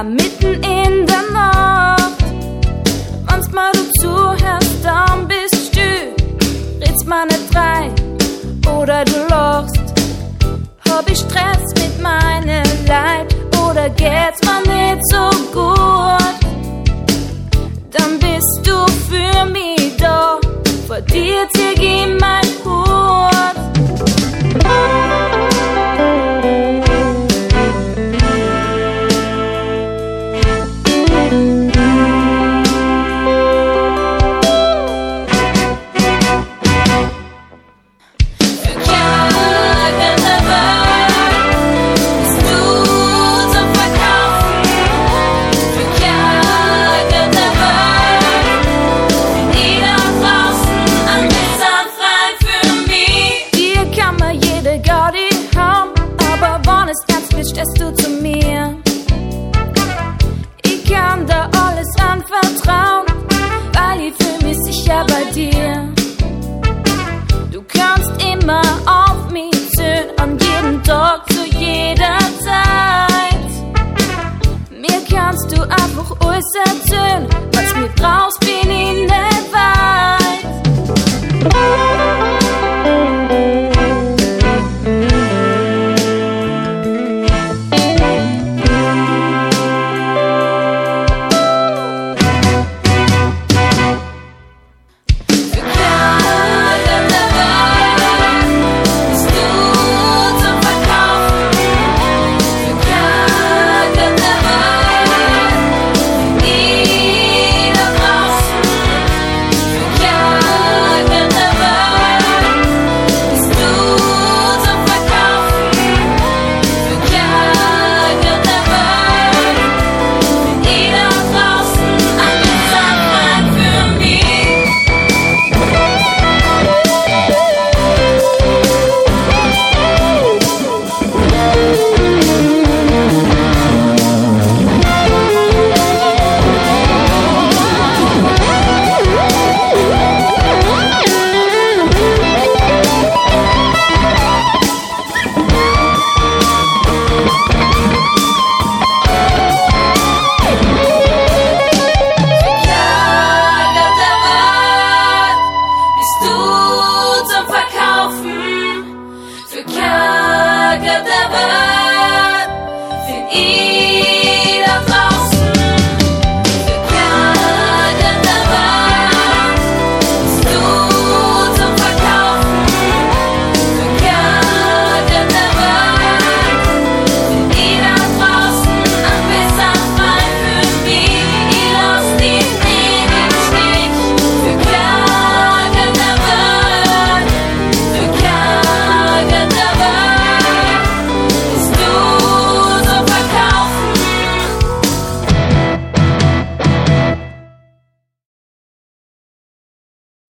mitten in der Nacht. Wenn's mal du zuhörst, dann bist du, redst mal nicht rein oder du lachst. Hab ich Stress mit meinem Leid oder geht's mir nicht so gut? Dann bist du für mich da, vor dir zieh ich mein Hut. Stehst du zu mir